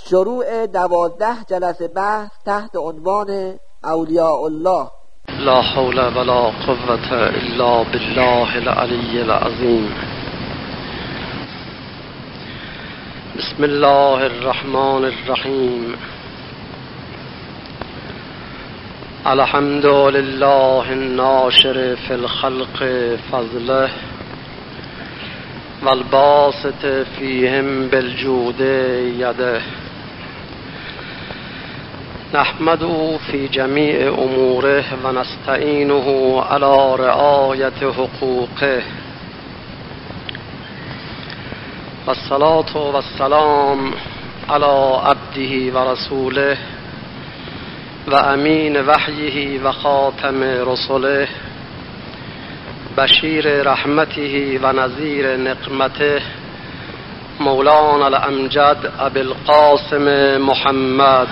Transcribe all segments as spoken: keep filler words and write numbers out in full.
شروع دوازده جلسه بحث تحت عنوان اولیاء الله. لا حول ولا قوة الا بالله العلی العظیم. بسم الله الرحمن الرحیم. الحمد لله الناشر في الخلق فضله والباسط فيهم بالجود يده. نحمده في جميع أموره ونستعينه على رعاية حقوقه. والصلاة والسلام على عبده ورسوله وأمين وحيه وخاتم رسله بشیر رحمته و نذیر نقمته مولانا الامجد ابی القاسم محمد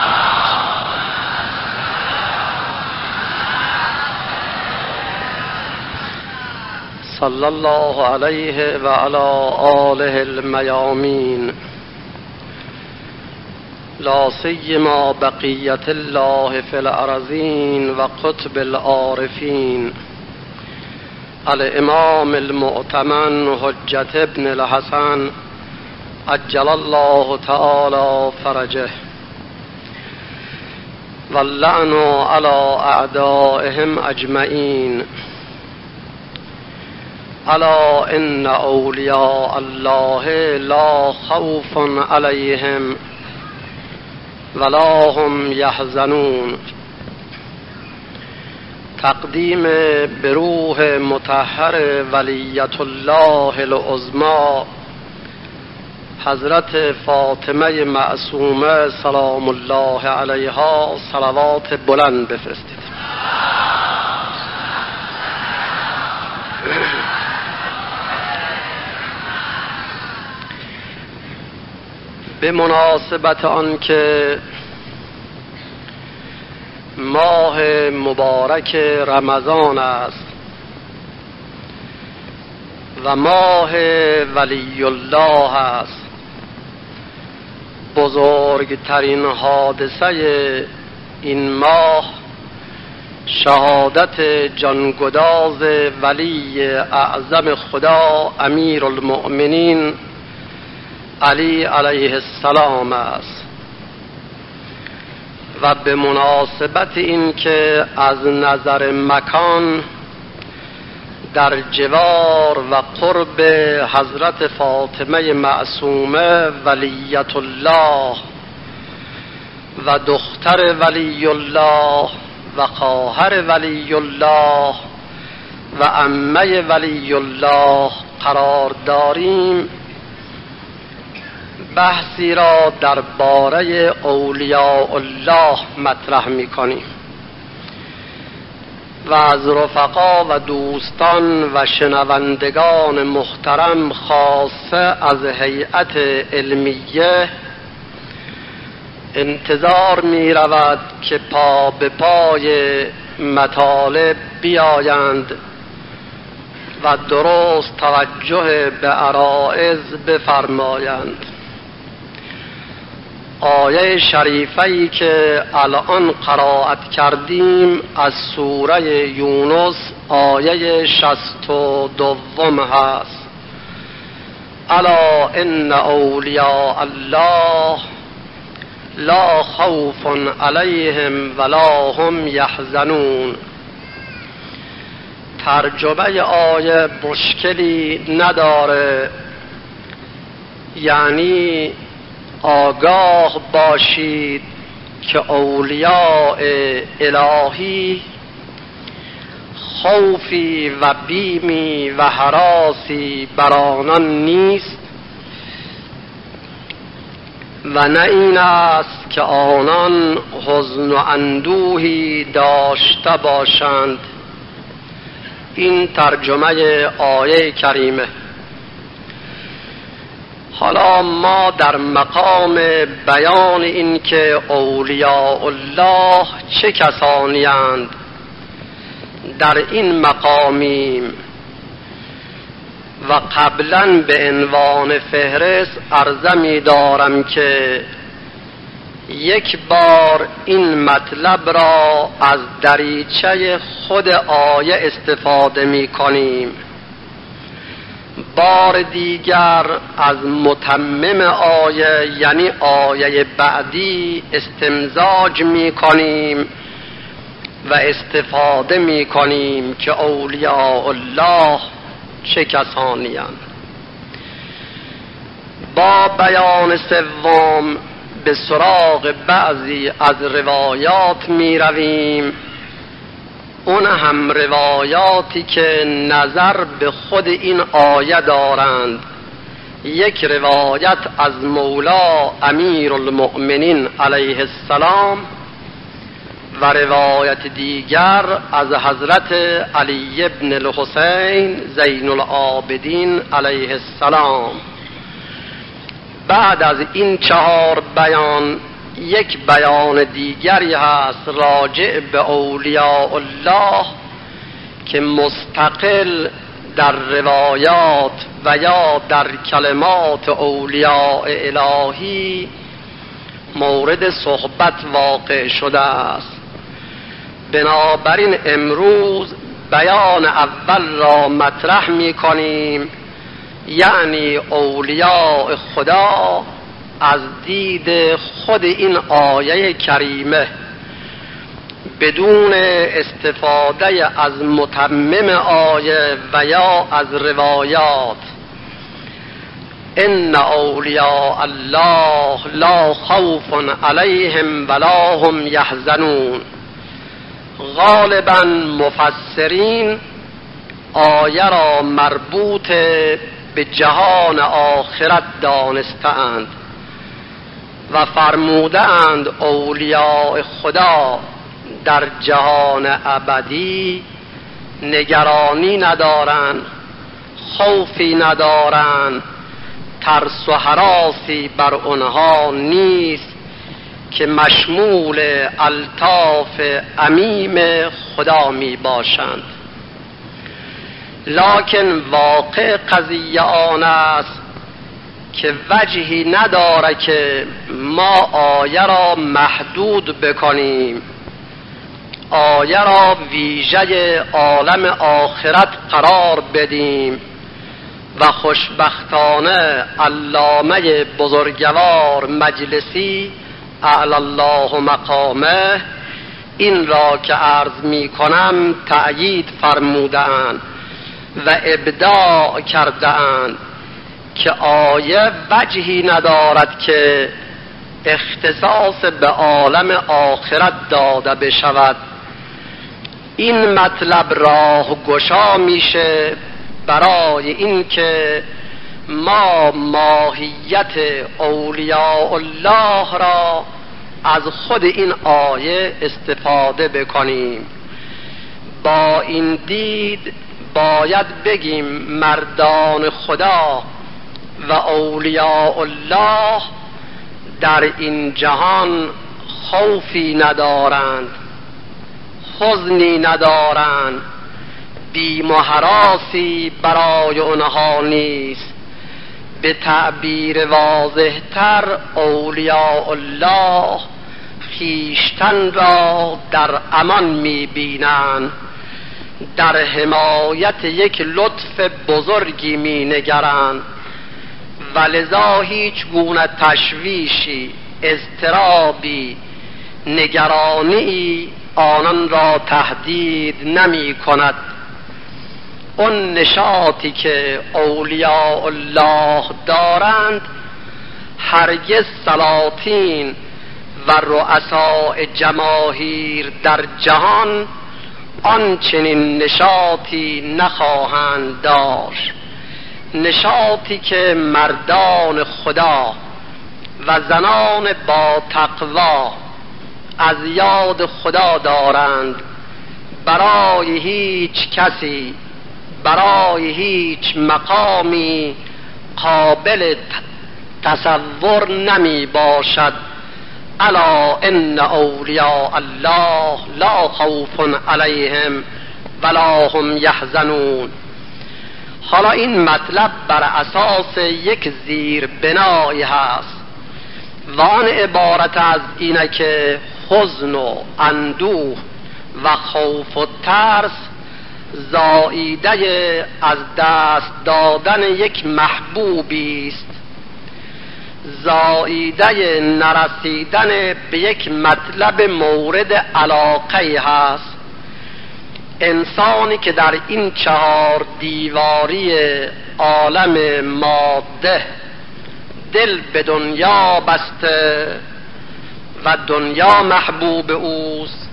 صلی الله علیه و علی آله المیامین. لا سیما بقیت الله فی الارضین و قطب العارفین الامام المؤتمن حجت ابن الحسن عجل الله تعالی فرجه. واللعن علی اعدائهم اجمعین. الا ان اولیاء الله لا خوف علیهم ولا هم یحزنون. تقدیم بروح مطهر ولیت الله العظمی حضرت فاطمه معصومه سلام الله علیها صلوات بلند بفرستید. به مناسبت آن که ماه مبارک رمضان است و ماه ولی الله است، بزرگترین حادثه این ماه شهادت جانگداز ولی اعظم خدا امیر المؤمنین علی علیه السلام است. و به مناسبت این که از نظر مکان در جوار و قرب حضرت فاطمه معصومه ولیت الله و دختر ولی الله و خواهر ولی الله و عمه ولی الله قرار داریم، بحثی را درباره اولیاء الله مطرح می‌کنیم و از رفقا و دوستان و شنوندگان محترم خاصه از هیئت علمیه انتظار می رود که پا به پای مطالب بیایند و درست توجه به عرائض بفرمایند. آیه شریفه‌ای که الان قرائت کردیم از سوره یونس آیه شصت و دوم هست. الا ان اولیاء الله لا خوف علیهم ولا هم یحزنون. ترجمه آیه مشکلی نداره، یعنی آگاه باشید که اولیاء الهی خوفی و بیمی و هراسی بر آنان نیست و نه این است که آنان حزن و اندوهی داشته باشند. این ترجمه آیه کریمه. حالا ما در مقام بیان این که اولیاء الله چه کسانی اند در این مقامیم و قبلا به عنوان فهرست عرضه می دارم که یک بار این مطلب را از دریچه خود آیه استفاده می کنیم، بار دیگر از متمم آیه یعنی آیه بعدی استمزاج می کنیم و استفاده می کنیم که اولیاء الله چه کسانی اند. با بیان سوم به سراغ بعضی از روایات می رویم، اون هم روایاتی که نظر به خود این آیه دارند. یک روایت از مولا امیر المؤمنین علیه السلام و روایت دیگر از حضرت علی ابن الحسین زین العابدین علیه السلام. بعد از این چهار بیان یک بیان دیگری هست راجع به اولیاء الله که مستقل در روایات و یا در کلمات اولیاء الهی مورد صحبت واقع شده است. بنابراین امروز بیان اول را مطرح می کنیم، یعنی اولیاء خدا از دید خود این آیه کریمه بدون استفاده از متمم آیه و یا از روایات. ان اولیاء الله لا خوف علیهم ولا هم یحزنون. غالبا مفسرین آیه را مربوط به جهان آخرت دانستند و فرمودند اولیاء خدا در جهان ابدی نگرانی ندارند، خوفی ندارند، ترس و هراسی بر آنها نیست که مشمول الطاف عمیم خدا می باشند. لکن واقع قضیه آن است که وجهی نداره که ما آیه را محدود بکنیم، آیه را ویژه عالم آخرت قرار بدیم و خوشبختانه علامه بزرگوار مجلسی اعلی الله مقامه این را که عرض می کنم تأیید فرمودند و ابداع کردند که آیه وجهی ندارد که اختصاص به عالم آخرت داده بشود. این مطلب راه گشا میشه برای این که ما ماهیت اولیاء الله را از خود این آیه استفاده بکنیم. با این دید باید بگیم مردان خدا و اولیاء الله در این جهان خوفی ندارند، حزنی ندارند، بیم و هراسی برای آنها نیست. به تعبیر واضح‌تر اولیاء الله خویشتن را در امان می‌بینند، در حمایت یک لطف بزرگی می‌نگرند و لذا هیچ گونه تشویشی، اضطرابی، نگرانی آنان را تهدید نمی کند. اون نشاطی که اولیاء الله دارند هرگز سلاطین و رؤساء جماهیر در جهان آنچنین نشاطی نخواهند داشت. نشاطی که مردان خدا و زنان با تقوا از یاد خدا دارند، برای هیچ کسی، برای هیچ مقامی قابل تصور نمی باشد. الا ان اولیاء الله لا خوف علیهم ولا هم یحزنون. حالا این مطلب بر اساس یک زیر بنایی هست و آن عبارت از اینه که حزن و اندوه و خوف و ترس زاییده از دست دادن یک محبوبی است، زاییده نرسیدن به یک مطلب مورد علاقه هست. انسانی که در این چهار دیواری عالم ماده دل به دنیا بسته و دنیا محبوب اوست،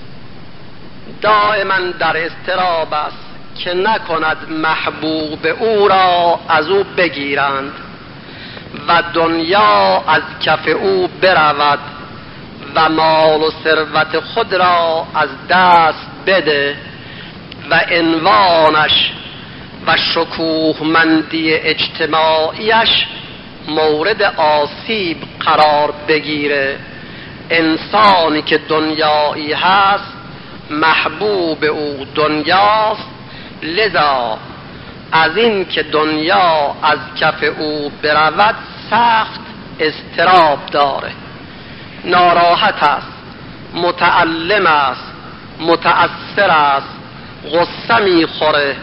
دائما در اضطراب است که نکند محبوب او را از او بگیرند و دنیا از کف او برود و مال و ثروت خود را از دست بده و عنوانش و شکوهمندی اجتماعیش مورد آسیب قرار بگیره. انسانی که دنیایی هست محبوب او دنیاست، لذا از این که دنیا از کف او برود سخت اضطراب داره، ناراحت است، متألم است، متأثر است، غصه میخوره،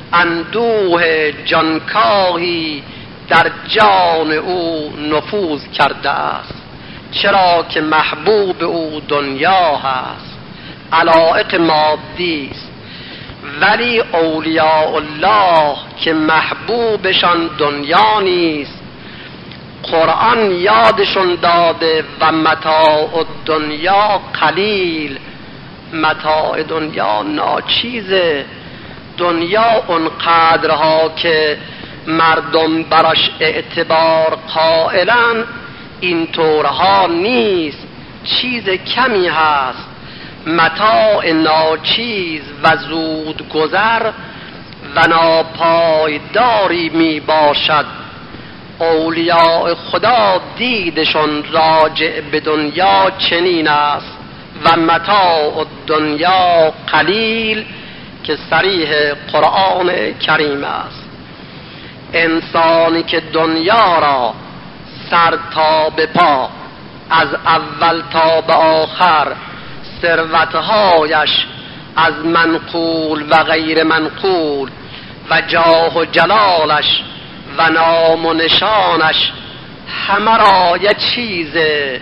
اندوه جانکاهی در جان او نفوذ کرده است، چرا که محبوب او دنیا هست، علایق مادی است. ولی اولیاء الله که محبوبشان دنیا نیست، قرآن یادشون داده و متاع دنیا قلیل، متاع دنیا ناچیزه. دنیا اون قدرها که مردم براش اعتبار قائلن اینطورها نیست، چیز کمی هست، متاع ناچیز و زود گذر و ناپایداری می باشد. اولیاء خدا دیدشون راجع به دنیا چنین است و متاع دنیا قلیل که صریح قرآن کریم است. انسانی که دنیا را سر تا به پا از اول تا به آخر ثروتهایش از منقول و غیر منقول و جاه و جلالش و نام و نشانش همه را یک چیز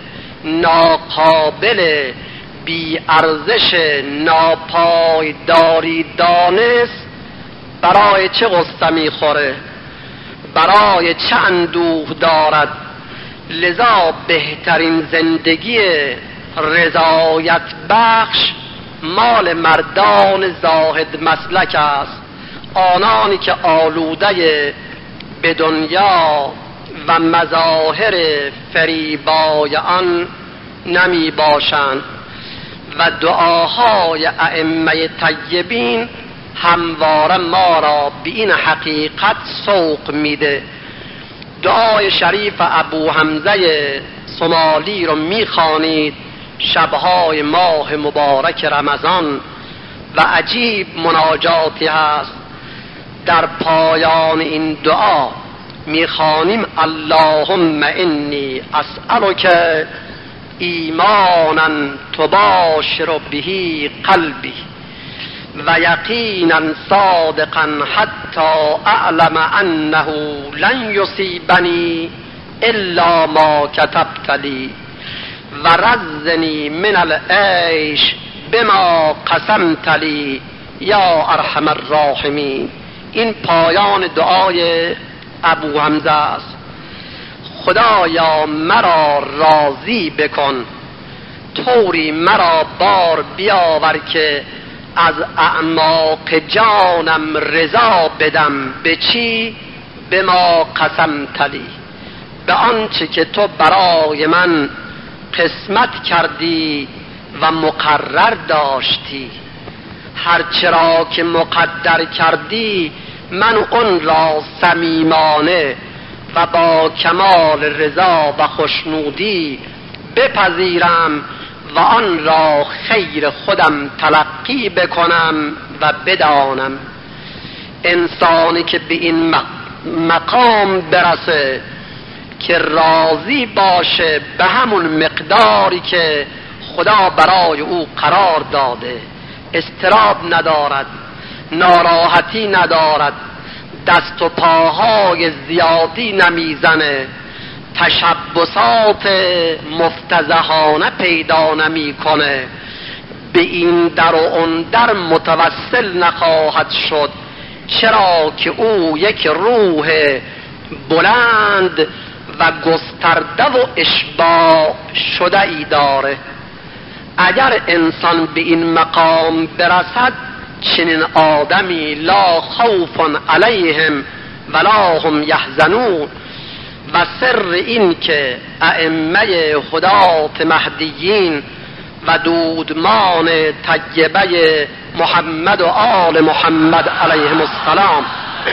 ناقابل بی ارزش ناپایداری دانست، برای چه غصه میخوره، برای چه اندوه دارد؟ لذا بهترین زندگی رضایت بخش مال مردان زاهد مسلک است، آنانی که آلوده به دنیا و مظاهر فریبای آن نمی باشند و دعاهای ائمه طیبین همواره ما را به این حقیقت سوق میده. دعای شریف ابو حمزه صومالی رو میخوانید شبهای ماه مبارک رمضان و عجیب مناجاتی هست. در پایان این دعا میخوانیم اللهم انی اسألک ایمانا تباشر به قلبی و یقینا صادقا حتی اعلم انه لن یصیبنی الا ما کتبت لی و رزنی من العیش بما قسمت لی یا ارحم الراحمین. این پایان دعای ابو حمزه است. خدایا مرا راضی بکن، طوری مرا بار بیاور که از اعماق جانم رضا بدم. به چی؟ به ما قسمت لی، به آنچه که تو برای من قسمت کردی و مقرر داشتی. هرچرا که مقدر کردی من اون را صمیمانه و با کمال رضا و خوشنودی بپذیرم و آن را خیر خودم تلقی بکنم و بدانم. انسانی که به این مقام برسه که راضی باشه به همون مقداری که خدا برای او قرار داده، اضطراب ندارد، ناراحتی ندارد، دست و پاهای زیادی نمیزنه، تشبسات مفتضحانه پیدا نمی کنه، به این در و اون در متوسل نخواهد شد، چرا که او یک روح بلند و گسترده و اشباع شده ای داره. اگر انسان به این مقام برسد، چنین آدمی لا خوف علیهم ولا هم یحزنون. و سر این که ائمه هدات مهدیین و دودمان طیبه محمد و آل محمد علیهم السلام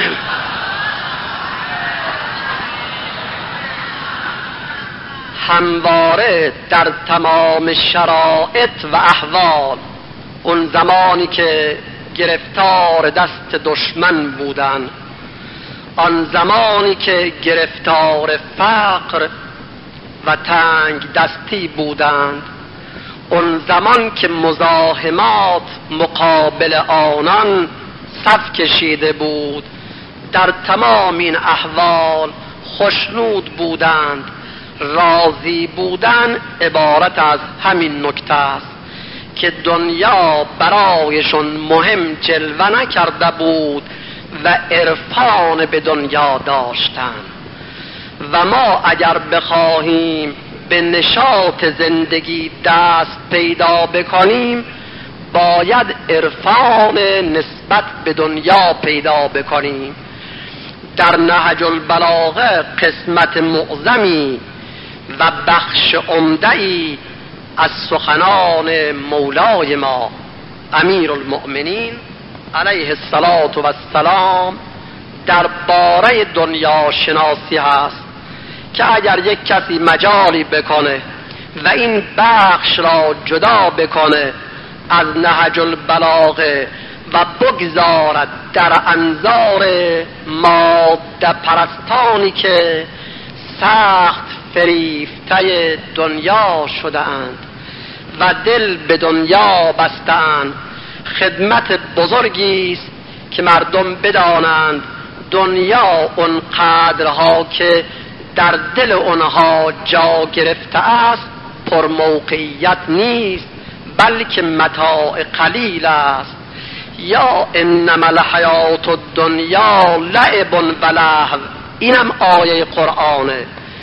همواره در تمام شرایط و احوال، اون زمانی که گرفتار دست دشمن بودن، آن زمانی که گرفتار فقر و تنگ دستی بودند، اون زمان که مزاحمات مقابل آنان صف کشیده بود، در تمام این احوال خوشنود بودند. راضی بودن عبارت از همین نکته است که دنیا برایشون مهم جلوه نکرده بود و عرفان به دنیا داشتن. و ما اگر بخواهیم به نشاط زندگی دست پیدا بکنیم، باید عرفان نسبت به دنیا پیدا بکنیم. در نهج البلاغه قسمت معظمی و بخش عمده‌ای از سخنان مولای ما امیر المؤمنین علیه السلام درباره دنیا شناسی هست که اگر یک کسی مجالی بکنه و این بخش را جدا بکنه از نهج البلاغه و بگذارد در انظار ماده پرستانی که سخت فریفته دنیا شده اند و دل به دنیا بسته اند، خدمت بزرگی است که مردم بدانند دنیا اون قدرها که در دل اونها جا گرفته است پر موقعیت نیست، بلکه متاع قلیل است. یا انما الحیات الدنیا لعب و لهو، اینم آیه قرآنه.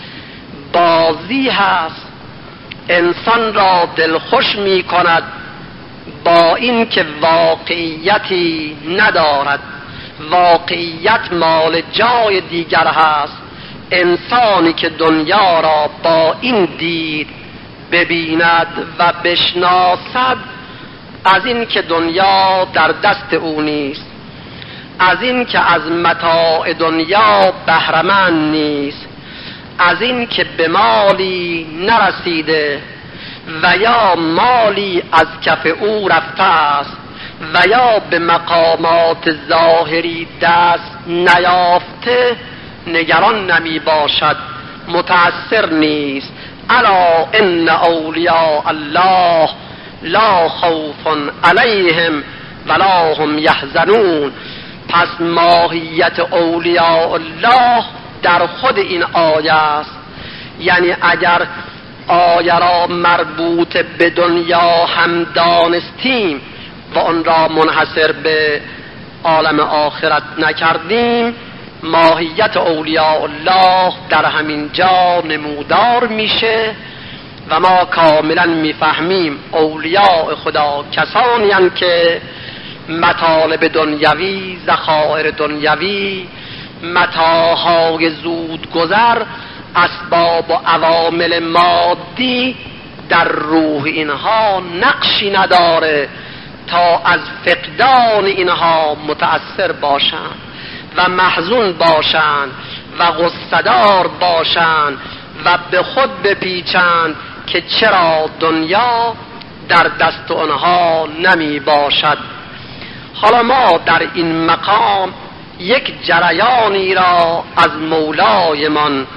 بازی هست، انسان را دلخوش می کند با این که واقعیتی ندارد. واقعیت مال جای دیگر هست. انسانی که دنیا را با این دید ببیند و بشناسد، از این که دنیا در دست او نیست، از این که از متاع دنیا بهره‌مند نیست، از این که به مالی نرسیده و یا مالی از کف او رفته است و یا به مقامات ظاهری دست نیافته، نگران نمی باشد، متأثر نیست. الا ان اولیاء الله لا خوف علیهم ولا هم یحزنون. پس ماهیت اولیاء الله در خود این آیه است. یعنی اگر آیه را مربوط به دنیا هم دانستیم و آن را منحصر به عالم آخرت نکردیم، ماهیت اولیاء الله در همین جا نمودار میشه و ما کاملا میفهمیم اولیاء خدا کسانی هستند که مطالب دنیوی، ذخایر دنیوی، متاعهای زود گذر، اسباب و عوامل مادی در روح اینها نقشی نداره تا از فقدان اینها متأثر باشند و محزون باشند و غصه‌دار باشند و به خود بپیچند که چرا دنیا در دست آنها نمی باشد. حالا ما در این مقام یک جریانی را از مولایمان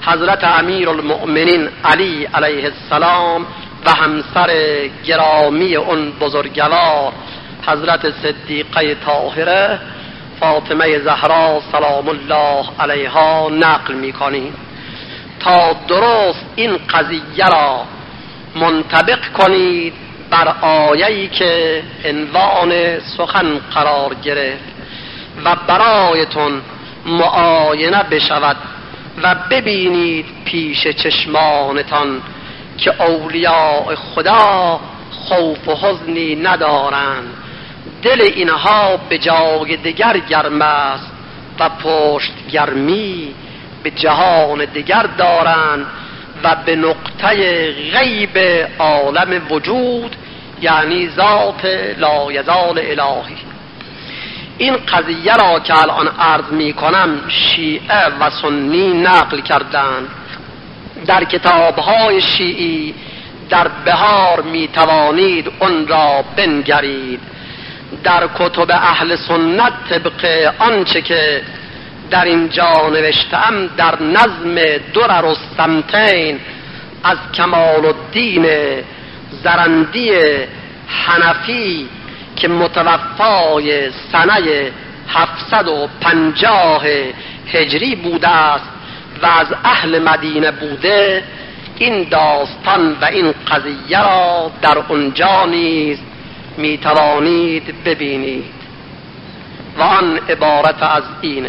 حضرت امیر المؤمنین علی علیه السلام و همسر گرامی اون بزرگوار حضرت صدیقه طاهره فاطمه زهرا سلام الله علیها نقل می‌کنیم تا درست این قضیه را منطبق کنید بر آیه‌ای که عنوان سخن قرار گرفت و برایتون معاینه بشود و ببینید پیش چشمانتان که اولیاء خدا خوف و حزنی ندارند، دل اینها به جای دیگر گرم است و پشت گرمی به جهان دیگر دارند و به نقطه غیب عالم وجود یعنی ذات لایزال الهی. این قضیه را که الان عرض می کنم شیعه و سنی نقل کردند. در کتاب‌های شیعی در بهار می توانید اون را بنگرید. در کتب اهل سنت طبق آنچه که در اینجا نوشتم در نظم درر السمتین از کمال الدین زرندی حنفی که متوفای سنه هفتصد و پنجاه هجری بوده است و از اهل مدینه بوده، این داستان و این قضیه را در اونجا نیز می توانید ببینید و آن عبارت از اینه.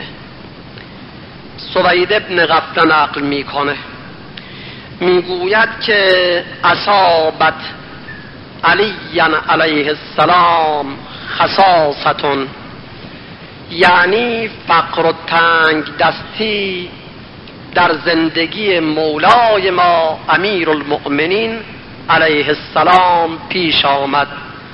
سوید ابن غفله نقل میکنه، میگوید که اصابت علی علیه السلام خصاصتون، یعنی فقر و تنگ دستی در زندگی مولای ما امیر المؤمنین علیه السلام پیش آمد.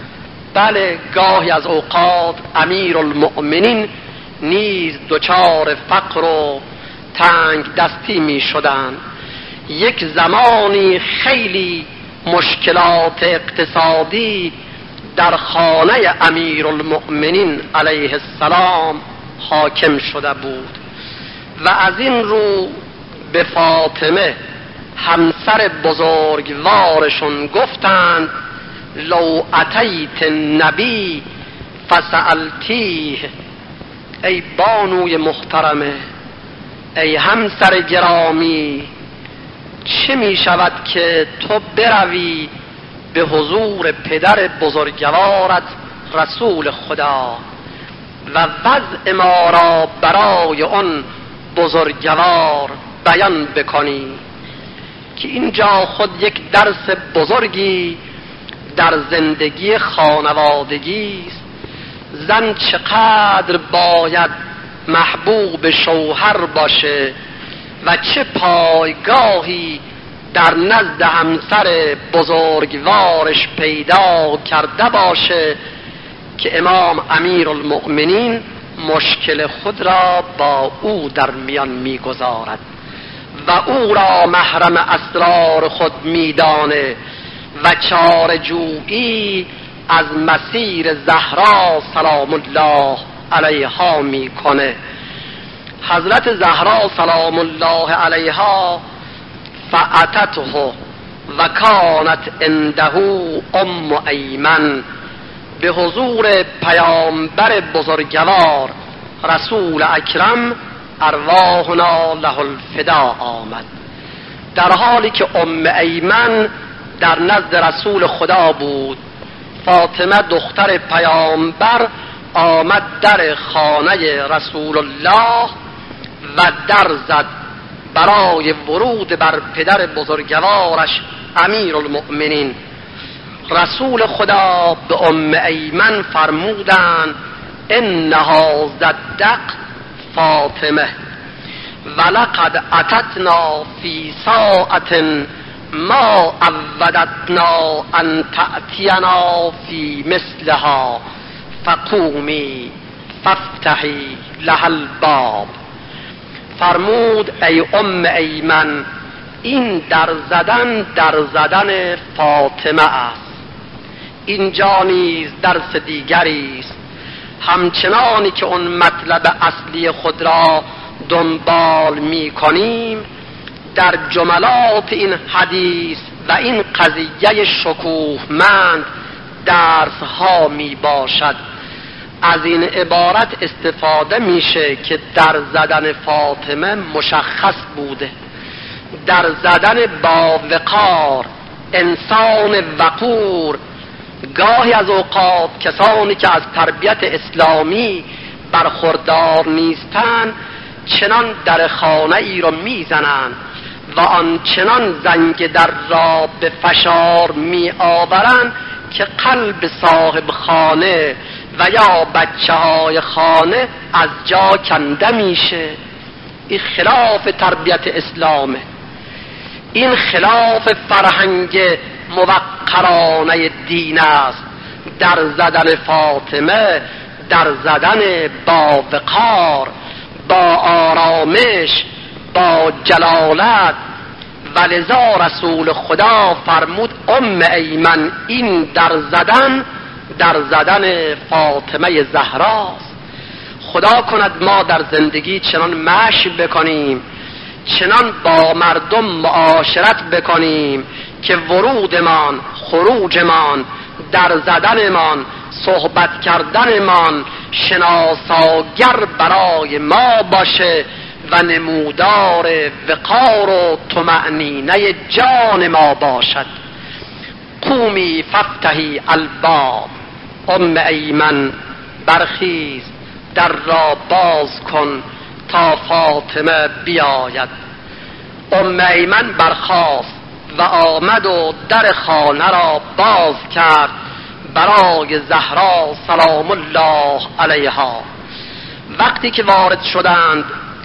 بله، گاهی از اوقات امیر المؤمنین نیز دچار فقر و تنگ دستی می شدند. یک زمانی خیلی مشکلات اقتصادی در خانه امیر المؤمنین علیه السلام حاکم شده بود و از این رو به فاطمه همسر بزرگوارشون گفتند لو اتیت النبی فسألتیه، ای بانوی محترمه، ای همسر گرامی، چه می شود که تو بروی به حضور پدر بزرگوارت رسول خدا و وضع ما را برای آن بزرگوار بیان بکنی؟ که اینجا خود یک درس بزرگی در زندگی خانوادگی است. زن چقدر باید محبوب شوهر باشه و چه پایگاهی در نزد همسر بزرگوارش پیدا کرده باشه که امام امیر المؤمنین مشکل خود را با او در میان میگذارد و او را محرم اسرار خود میدانه و چاره‌جویی از مسیر زهرا سلام الله علیها میکنه. حضرت زهرا سلام الله علیها فأتته و کانت عنده ام ایمن، به حضور پیامبر بزرگوار رسول اکرم ارواحنا له الفدا آمد، در حالی که ام ایمن در نزد رسول خدا بود. فاطمه دختر پیامبر آمد در خانه رسول الله و در زد برای ورود بر پدر بزرگوارش امیر المؤمنین. رسول خدا به ام ایمن فرمودند انها زدق فاطمه ولقد اتتنا فی ساعت ما عودتنا ان تأتینا فی مثلها فقومی فافتحی لها الباب. فرمود ای ام ایمن، این در زدن در زدن فاطمه است. اینجا نیز درس دیگری است. همچنانی که اون مطلب اصلی خود را دنبال می کنیم، در جملات این حدیث و این قضیه شکوهمند درس ها می باشد. از این عبارت استفاده میشه که در زدن فاطمه مشخص بوده، در زدن با وقار، انسان وقور. گاهی از اوقات کسانی که از تربیت اسلامی برخوردار نیستند چنان در خانه ای رو میزنند و آنچنان زنگ در را به فشار می آورند که قلب صاحب خانه و یا بچه های خانه از جا کنده میشه. این خلاف تربیت اسلامه، این خلاف فرهنگ موقرانه دین است. در زدن فاطمه، در زدن با وقار، با آرامش، با جلالت. ولذا رسول خدا فرمود ام ایمن این در زدن در زدن فاطمه زهراست. خدا کند ما در زندگی چنان مشی بکنیم، چنان با مردم معاشرت بکنیم که ورودمان، خروجمان، در زدنمان، صحبت کردنمان شناساگر برای ما باشه و نمودار وقار و طمأنینه جان ما باشد. قومی ففتحی الباب، ام ایمن برخیز در را باز کن تا فاطمه بیاید. ام ایمن برخاست و آمد و در خانه را باز کرد برای زهرا سلام الله علیها. وقتی که وارد شدند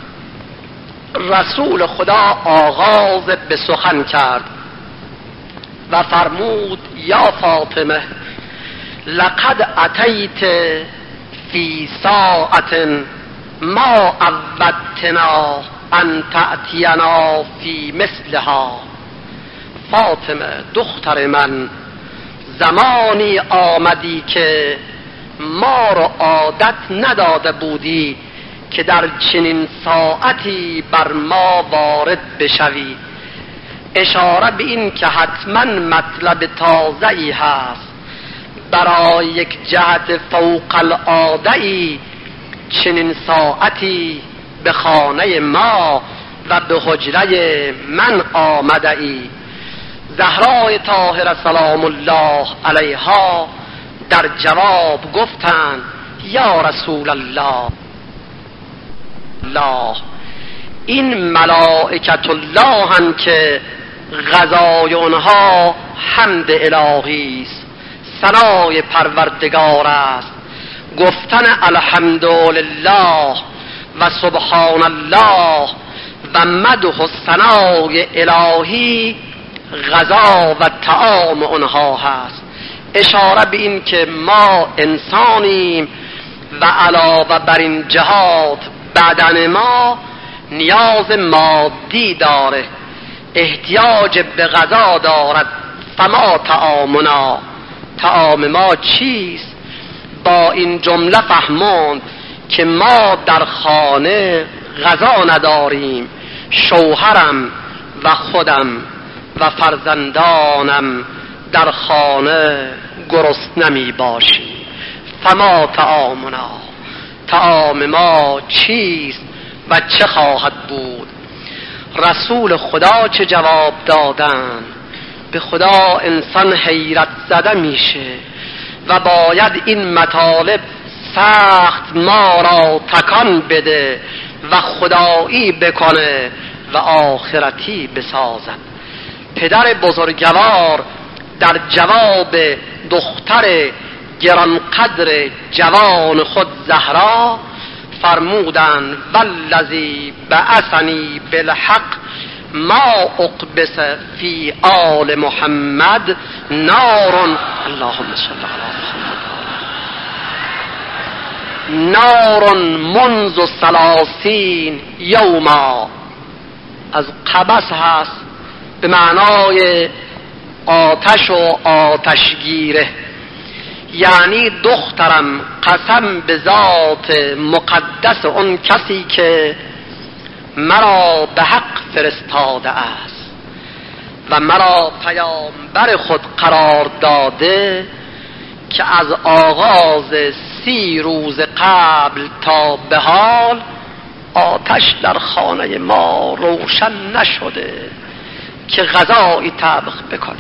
رسول خدا آغاز به سخن کرد و فرمود یا فاطمه لقد اتیت فی ساعت ما عودتنا ان تأتینا فی مثلها. فاطمه دختر من، زمانی آمدی که ما رو عادت نداده بودی که در چنین ساعتی بر ما وارد بشوی. اشاره به این که حتما مطلب تازه‌ای هست برای یک جهت فوق العاده‌ای. چنین ساعتی به خانه ما و به حجره من آمده ای. زهرای طاهره سلام الله علیها در جواب گفتند یا رسول الله، الله این ملائکت الله هم که غذای اونها حمد الهی است، ثنای پروردگار است. گفتن الحمدلله و سبحان الله و مدح و ثنای الهی غذا و طعام اونها هست. اشاره به این که ما انسانیم و علاوه بر این جهات بدن ما نیاز مادی داره، احتیاج به غذا دارد. فما طعامنا، طعام ما چیست؟ با این جمله فهموند که ما در خانه غذا نداریم، شوهرم و خودم و فرزندانم در خانه گرسنه می باشیم. فما طعامنا، طعام ما چیست و چه خواهد بود؟ رسول خدا چه جواب دادن؟ به خدا انسان حیرت زده میشه و باید این مطالب سخت ما را تکان بده و خدایی بکنه و آخرتی بسازد. پدر بزرگوار در جواب دختر گرانقدر جوان خود زهرا فرمودند والذی بعثنی بالحق ما اقبس فی آل محمد نار، اللهم صل علی محمد، نار منذ ثلاثین یوما. از قبس هست به معنای آتش و آتشگیره، یعنی دخترم قسم به ذات مقدس اون کسی که مرا به حق فرستاده است و مرا پیامبر خود قرار داده که از آغاز سی روز قبل تا به حال آتش در خانه ما روشن نشده که غذایی طبخ بکنی.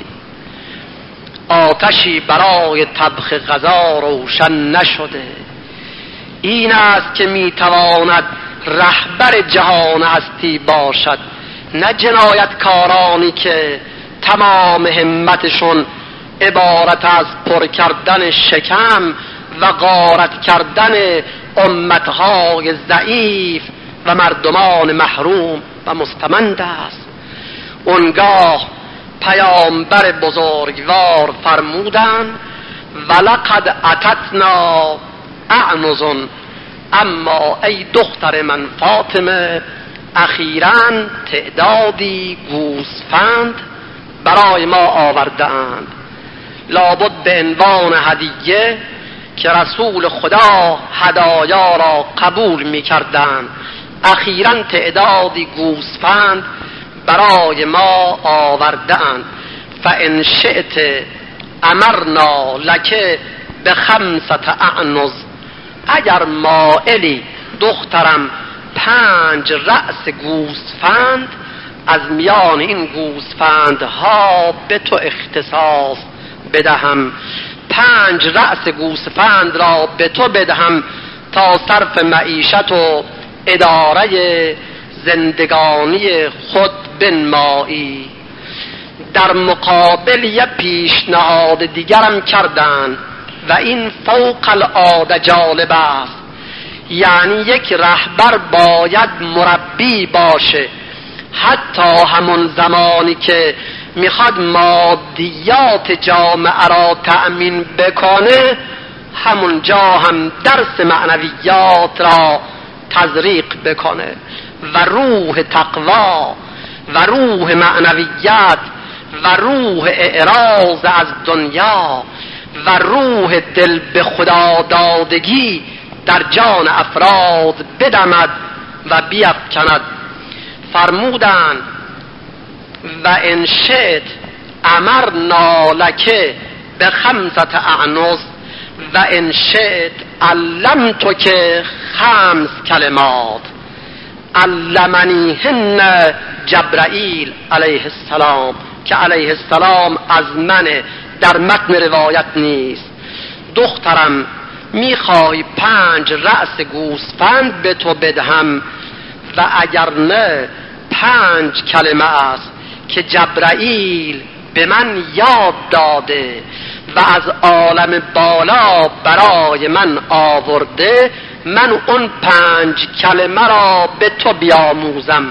آتشی برای طبخ غذا روشن نشده. این است که میتواند رهبر جهان هستی باشد، نه جنایتکارانی که تمام همتشون عبارت از پر کردن شکم و غارت کردن امتهای ضعیف و مردمان محروم و مستمند است. اونگاه پیامبر بزرگوار فرمودند ولقد اتتنا اعنز، اما ای دختر من فاطمه اخیراً تعدادی گوسفند برای ما آورده‌اند، لابد به عنوان هدیه که رسول خدا هدایا را قبول می کردند. اخیراً تعدادی گوسفند برای ما آورده‌اند. فان شئت امرنا لک به خمسة اعنز، اگر مائلی دخترم پنج رأس گوسفند از میان این گوسفندها به تو اختصاص بدهم، پنج رأس گوسفند را به تو بدهم تا صرف معیشت و اداره زندگانی خود بنمایی. در مقابل یه پیشنهاد دیگرم کردند و این فوق العاده جالب است، یعنی یک رهبر باید مربی باشه، حتی همون زمانی که میخواد مادیات جامعه را تأمین بکنه همونجا هم درس معنویات را تزریق بکنه و روح تقوا و روح معنویت و روح اعراض از دنیا و روح دل به خدا دادگی در جان افراد بدمد و بیفکند. فرمودند و ان شئت امرنا لک به خمسة اعنز و ان شئت علمتک خمس کلمات علمنیهن جبرائیل علیه السلام، که علیه السلام از من در متن روایت نیست. دخترم میخوای پنج رأس گوسفند به تو بدهم و اگر نه پنج کلمه است که جبرائیل به من یاد داده و از عالم بالا برای من آورده، من اون پنج کلمه را به تو بیاموزم.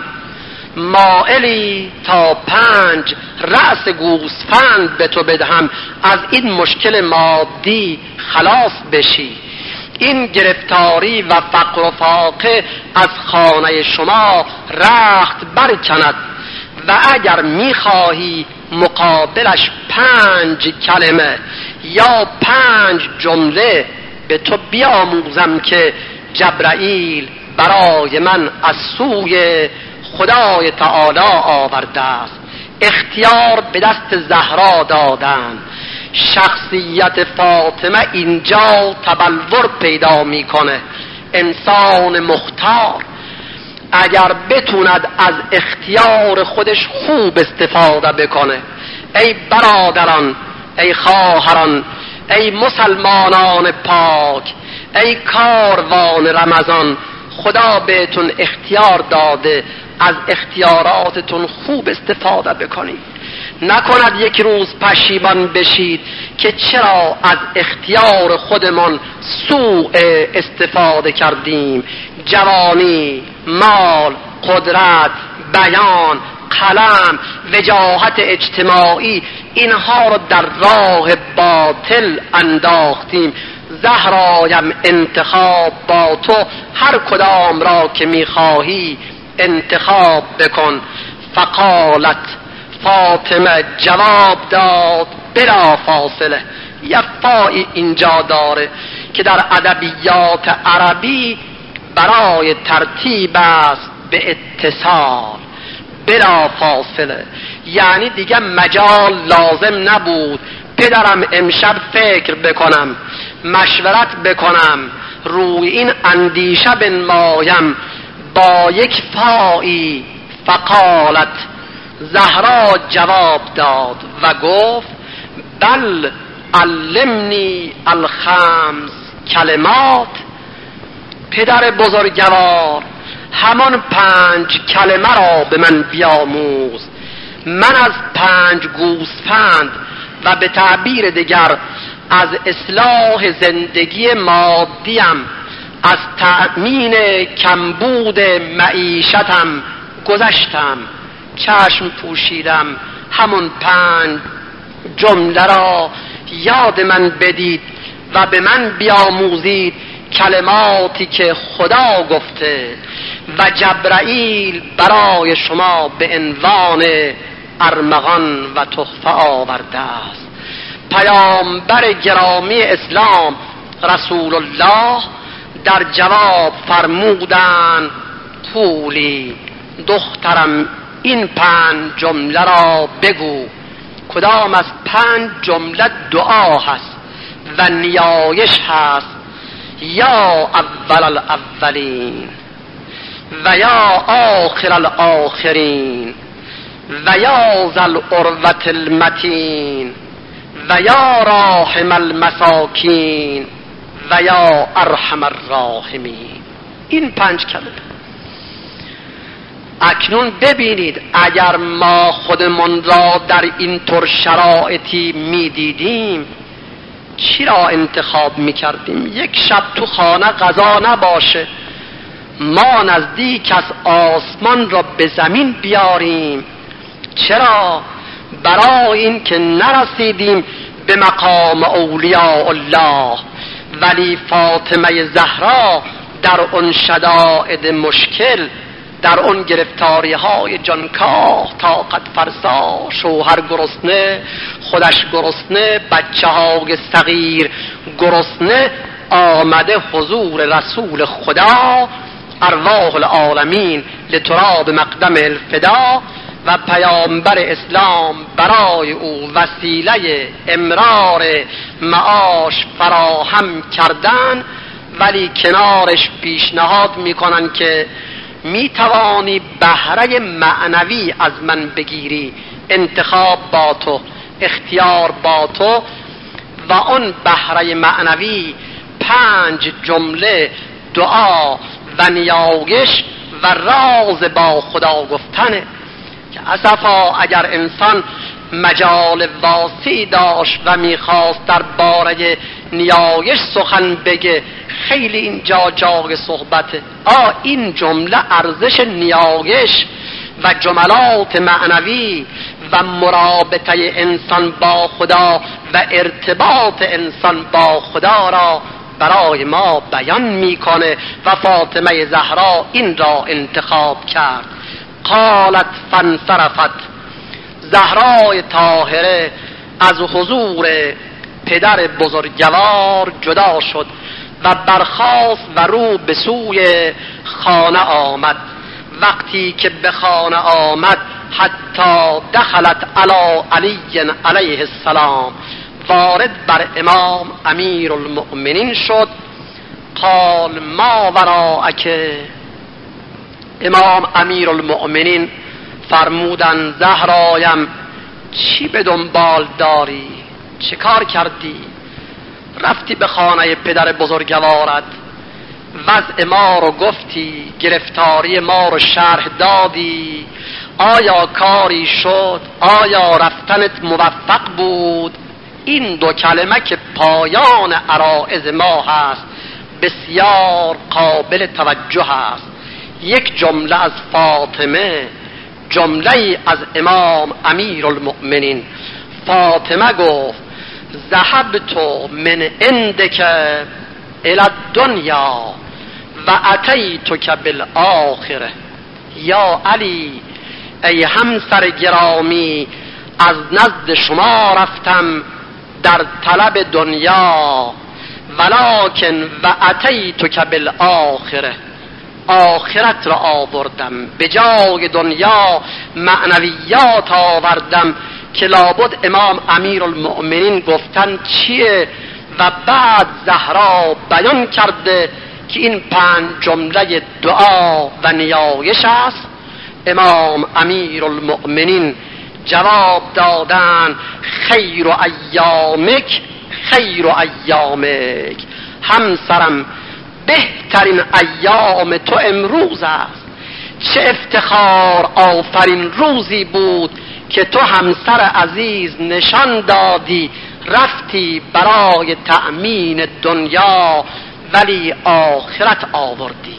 مائلی تا پنج رأس گوسفند به تو بدهم از این مشکل مادی خلاص بشی، این گرفتاری و فقر و فاقه از خانه شما رخت برکند و اگر میخواهی مقابلش پنج کلمه یا پنج جمله به تو بیاموزم که جبرائیل برای من از سوی خدای تعالی آورده است. اختیار به دست زهرا دادن. شخصیت فاطمه اینجا تبلور پیدا میکنه. انسان مختار اگر بتوند از اختیار خودش خوب استفاده بکنه، ای برادران، ای خواهران، ای مسلمانان پاک، ای کاروان رمضان، خدا بهتون اختیار داده، از اختیاراتتون خوب استفاده بکنید. نکند یک روز پشیمان بشید که چرا از اختیار خودمان سوء استفاده کردیم. جوانی، مال، قدرت، بیان، قلم، وجاهت اجتماعی، اینها رو در راه باطل انداختیم. زهرایم انتخاب با تو، هر کدام را که میخواهی انتخاب بکن. فقالت فاطمه جواب داد بلا فاصله. یه فایی اینجا داره که در ادبیات عربی برای ترتیب است به اتصال بلا فاصله. یعنی دیگه مجال لازم نبود پدرم امشب فکر بکنم، مشورت بکنم، روی این اندیشه بنمایم. با یک فایی فقالت، زهرا جواب داد و گفت بل علمنی الخمس کلمات. پدر بزرگوار همان پنج کلمه را به من بیاموز. من از پنج گوسفند و به تعبیر دیگر از اصلاح زندگی مادیم، از تأمین کمبود معیشتم گذشتم. چشم پوشیدم، همون پنج جمله را یاد من بدید و به من بیاموزید، کلماتی که خدا گفته و جبرائیل برای شما به عنوان ارمغان و تحفه آورده است. پیامبر گرامی اسلام رسول الله در جواب فرمودند قولی، دخترم این پنج جمله را بگو. کدام از پنج جمله دعا هست و نیایش هست؟ یا اول الاولین و یا آخر الاخرین و یا ذل عروة المتین و یا راحم المساکین و یا ارحم الراحمین. این پنج کلمه. اکنون ببینید اگر ما خودمون را در این طور شرایطی می دیدیم چی را انتخاب می کردیم؟ یک شب تو خانه غذا نباشه، ما نزدیک از آسمان را به زمین بیاریم. چرا؟ برای این که نرسیدیم به مقام اولیاء الله. ولی فاطمه زهرا در اون شدائد مشکل، در اون گرفتاری های جانکاه، طاقت فرسا، شوهر گرسنه، خودش گرسنه، بچه های صغیر گرسنه، آمده حضور رسول خدا ارواح العالمین لتراب مقدم الفدا و پیامبر اسلام برای او وسیله امرار معاش فراهم کردن. ولی کنارش پیشنهاد میکنن که میتوانی بهره معنوی از من بگیری، انتخاب با تو، اختیار با تو. و اون بهره معنوی پنج جمله دعا و نیایش و راز با خدا گفتنه که اسفا اگر انسان مجال واسعی داشت و میخواست در باره نیایش سخن بگه، خیلی اینجا جای صحبته. آ این جمله ارزش نیایش و جملات معنوی و مرابطه انسان با خدا و ارتباط انسان با خدا را برای ما بیان میکنه و فاطمه زهرا این را انتخاب کرد. قالت فانصرفت، زهرای طاهره از حضور پدر بزرگوار جدا شد و برخاست و رو به سوی خانه آمد. وقتی که به خانه آمد حتی دخلت علی علی علیه السلام، وارد بر امام امیر المؤمنین شد. قال ما وراءک، امام امیر المؤمنین فرمودن زهرایم چی به دنبال داری؟ چه کار کردی؟ رفتی به خانه پدر بزرگوارت، وضع ما رو گفتی، گرفتاری ما رو شرح دادی، آیا کاری شد؟ آیا رفتنت موفق بود؟ این دو کلمه که پایان عرائض ما هست بسیار قابل توجه است. یک جمله از فاطمه، جمله از امام امیر المؤمنین. فاطمه گفت ذهبت من عندک الی الدنیا و اتیتک بالآخره. یا علی، ای همسر گرامی، از نزد شما رفتم در طلب دنیا، ولکن و اتیتک بالآخره، آخرت را آوردم، به جای دنیا معنویات آوردم. که لابد امام امیرالمؤمنین گفتن چیه و بعد زهرا بیان کرده که این پنج جمله دعا و نیایش است. امام امیرالمؤمنین جواب دادن خیر و ایامک خیر و ایامک، همسرم بهترین ایام تو امروز است. چه افتخار آفرین روزی بود که تو همسر عزیز نشان دادی، رفتی برای تأمین دنیا ولی آخرت آوردی،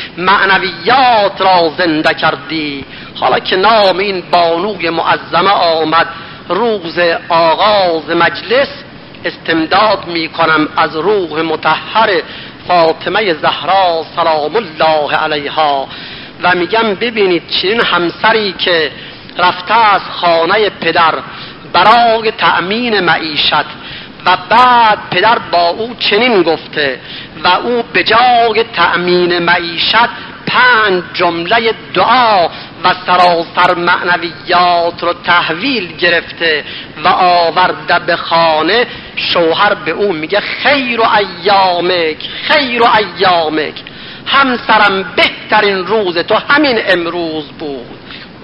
معنویات را زنده کردی. حالا که نام این بانوی معظمه آمد روز آغاز مجلس، استمداد می کنم از روح مطهر فاطمه زهرا سلام الله علیها و میگم ببینید چنین همسری که رفته از خانه پدر برای تأمین معیشت و بعد پدر با او چنین گفته و او به جای تأمین معیشت پنج جمله دعا و سراسر معنویات رو تحویل گرفته و آورده به خانه، شوهر به او میگه خیر و ایامک خیر و ایامک، همسرم بهترین روز تو همین امروز بود.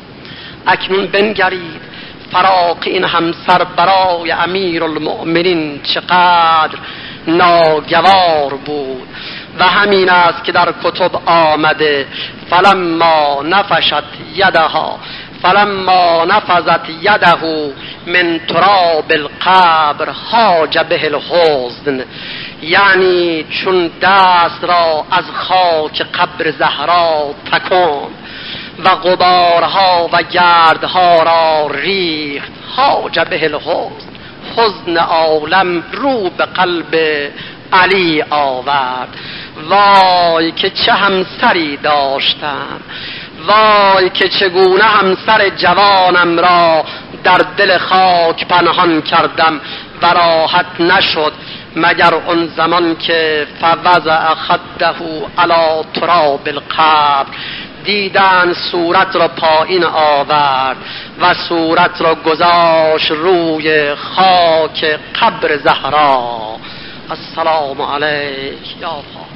اکنون بنگرید فراق این همسر برای امیرالمؤمنین چقدر ناگوار بود و همین است که در کتب آمده فلما نفشت یدها فلما نفذت یده من تراب القبر حاج به الحزن، یعنی چون دست را از خاک قبر زهرا تکند و غبارها و گردها را ریخت، حاج به الحزن، حزن عالم رو به قلب علی آورد. وای که چه همسری داشتم، وای که چگونه همسر جوانم را در دل خاک پنهان کردم و راحت نشد مگر اون زمان که فوضع خده علی تراب القبر، دیدن صورت را پایین آورد و صورت را گذاشت روی خاک قبر زهرا. السلام علیک یا فاطمه.